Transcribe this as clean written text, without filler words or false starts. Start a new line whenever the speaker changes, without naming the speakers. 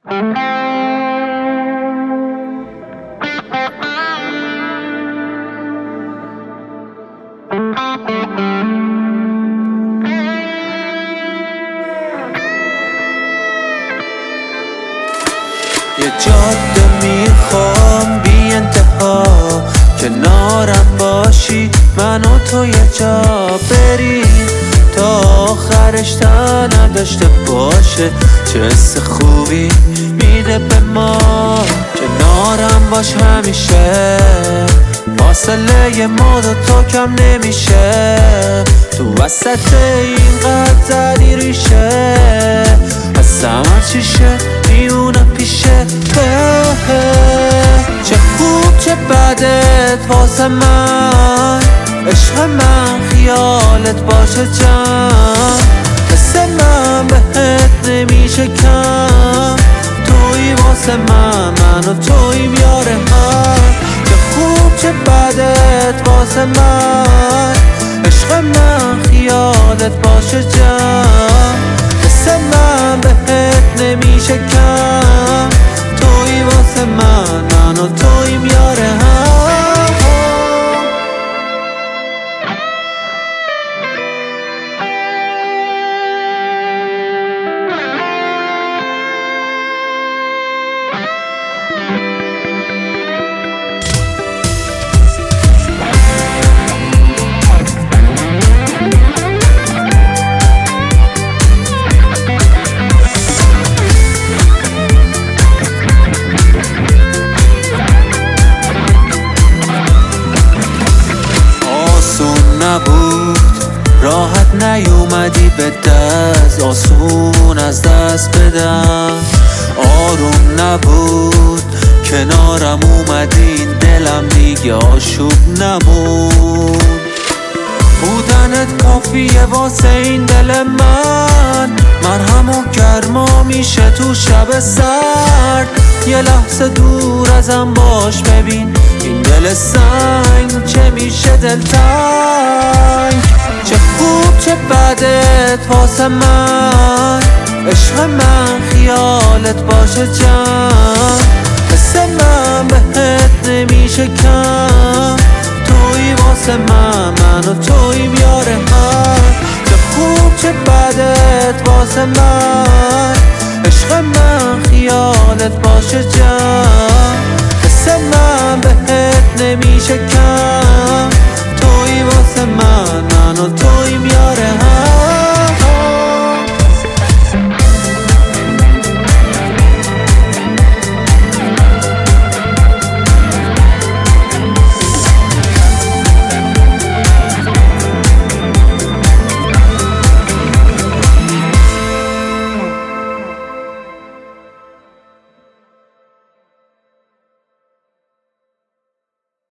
یه جاده میخوام بی انتها، کنارم باشی من و تو یه جا بریم تا آخرش تا نداشته باشه. چه حس خوبی میده به ما، کنارم باش همیشه، فاصله ما تو کم نمیشه. تو وسط اینقدر زدی ریشه، از همه چیشه میونه پیشه. چه خوب چه بدت واسه من، عشق من خیالت باشه جان. حس من بهت نمیشه کم، توی واسه من و تویم یار هم. چه خوب چه بدت واسه من، عشق من خیالت باشه جان. حس من بهت نمیشه کم، توی واسه من و تویم یار هم. نبود راحت نیومدی به دست، آسون از دست بدم. آروم نبود کنارم اومدی، دلم دیگه آشوب نمون. بودنت کافیه واسه این دل من، مرهم و گرما میشه تو شب سرد. یه لحظه دور ازم باش ببین این دل سنگ چه میشه دلتنگ. چه خوب چه بدت واسه من، عشق من خیالت باشه جان. حس من بهت نمیشه کم، توی واسه من و تویم یار هم. چه خوب چه بدت واسه من، عشق من خیالت باشه جان. حس من بهت نمیشه کم، توی واسه من و تویم یار هم.